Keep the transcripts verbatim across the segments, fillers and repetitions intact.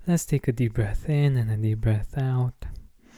Let's take a deep breath in and a deep breath out.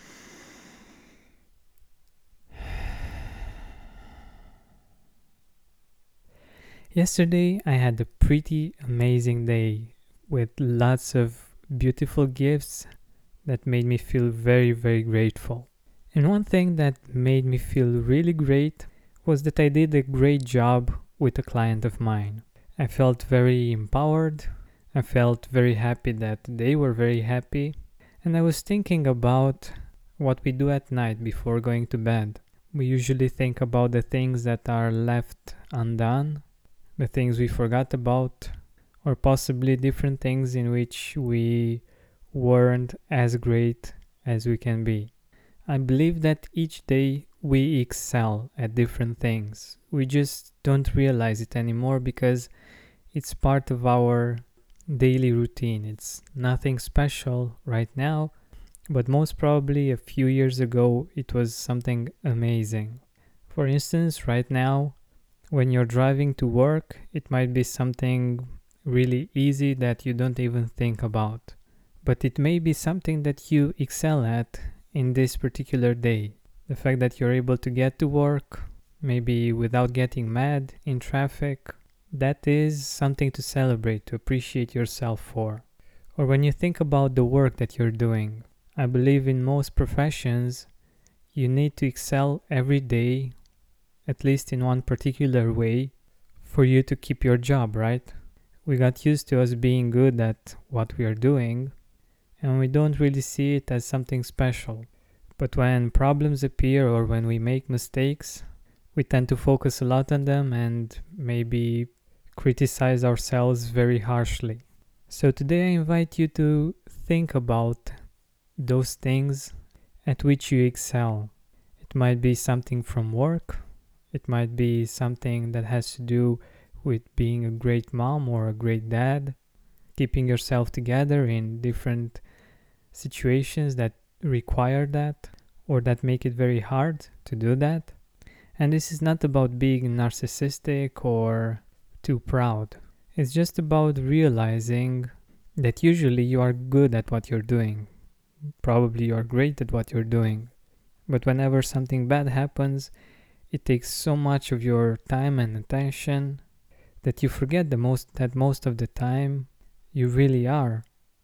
Yesterday, I had a pretty amazing day with lots of beautiful gifts that made me feel very, very grateful. And one thing that made me feel really great was that I did a great job with a client of mine. I felt very empowered. I felt very happy that they were very happy. And I was thinking about what we do at night before going to bed. We usually think about the things that are left undone, the things we forgot about, or possibly different things in which we weren't as great as we can be. I believe that each day we excel at different things. We just don't realize it anymore because it's part of our daily routine. It's nothing special right now, but most probably a few years ago it was something amazing. For instance, right now, when you're driving to work, it might be something really easy that you don't even think about. But it may be something that you excel at in this particular day. The fact that you're able to get to work, maybe without getting mad in traffic, that is something to celebrate, to appreciate yourself for. Or when you think about the work that you're doing, I believe in most professions, you need to excel every day, at least in one particular way, for you to keep your job, right? We got used to us being good at what we are doing, and we don't really see it as something special. But when problems appear or when we make mistakes, we tend to focus a lot on them and maybe criticize ourselves very harshly. So today I invite you to think about those things at which you excel. It might be something from work. It might be something that has to do with being a great mom or a great dad, keeping yourself together in different situations that require that or that make it very hard to do that. And this is not about being narcissistic or too proud. It's just about realizing that usually you are good at what you're doing. Probably you are great at what you're doing. But whenever something bad happens, it takes so much of your time and attention that you forget the most that most of the time you really are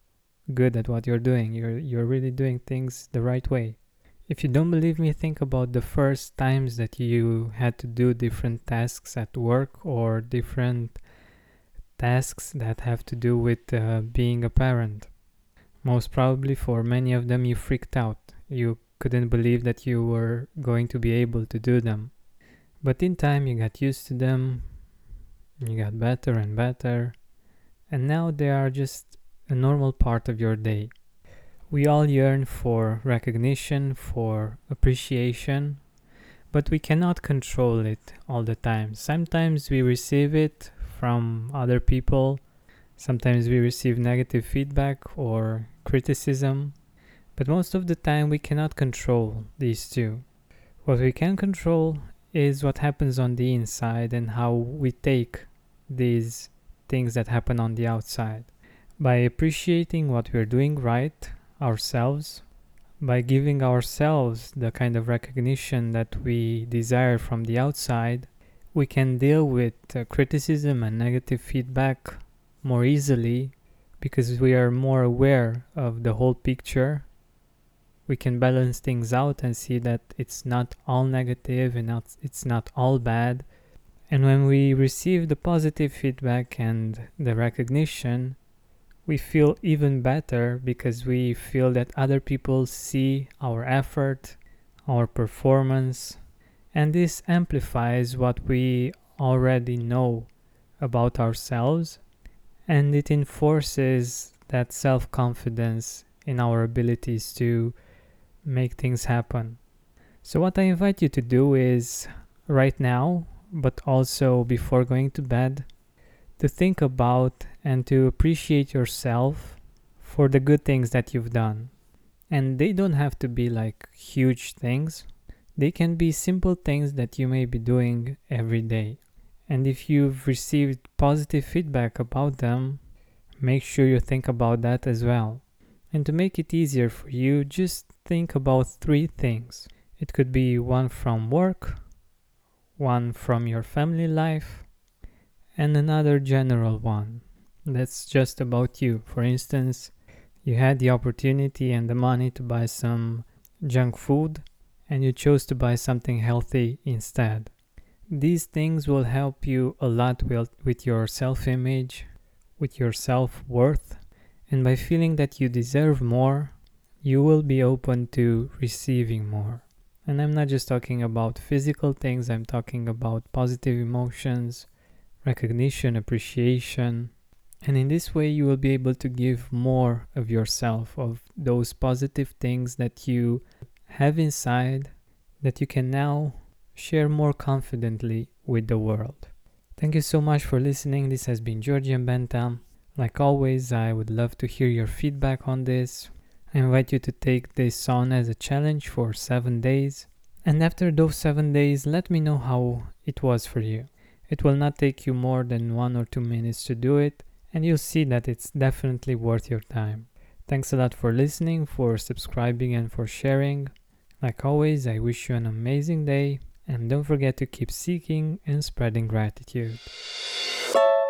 good at what you're doing. You're you're really doing things the right way. If you don't believe me, think about the first times that you had to do different tasks at work or different tasks that have to do with uh, being a parent. Most probably for many of them you freaked out. You couldn't believe that you were going to be able to do them. But in time you got used to them, you got better and better, and now they are just a normal part of your day. We all yearn for recognition, for appreciation, but we cannot control it all the time. Sometimes we receive it from other people, sometimes we receive negative feedback or criticism, but most of the time we cannot control these two. What we can control is what happens on the inside and how we take these things that happen on the outside. By appreciating what we're doing right ourselves, by giving ourselves the kind of recognition that we desire from the outside, we can deal with uh, criticism and negative feedback more easily because we are more aware of the whole picture. We can balance things out and see that it's not all negative and not, it's not all bad. And when we receive the positive feedback and the recognition, we feel even better because we feel that other people see our effort, our performance, and this amplifies what we already know about ourselves, and it enforces that self-confidence in our abilities to make things happen. So what I invite you to do is right now, but also before going to bed, to think about and to appreciate yourself for the good things that you've done. And they don't have to be like huge things. They can be simple things that you may be doing every day. And if you've received positive feedback about them, make sure you think about that as well. And to make it easier for you, just think about three things. It could be one from work, one from your family life, and another general one that's just about you. For instance, you had the opportunity and the money to buy some junk food, and you chose to buy something healthy instead. These things will help you a lot with your self-image, with your self-worth, and by feeling that you deserve more, you will be open to receiving more. And I'm not just talking about physical things, I'm talking about positive emotions, recognition, appreciation. And in this way, you will be able to give more of yourself, of those positive things that you have inside, that you can now share more confidently with the world. Thank you so much for listening. This has been Georgian Bentham. Like always, I would love to hear your feedback on this. I invite you to take this on as a challenge for seven days. And after those seven days, let me know how it was for you. It will not take you more than one or two minutes to do it, and you'll see that it's definitely worth your time. Thanks a lot for listening, for subscribing, and for sharing. Like always, I wish you an amazing day, and don't forget to keep seeking and spreading gratitude.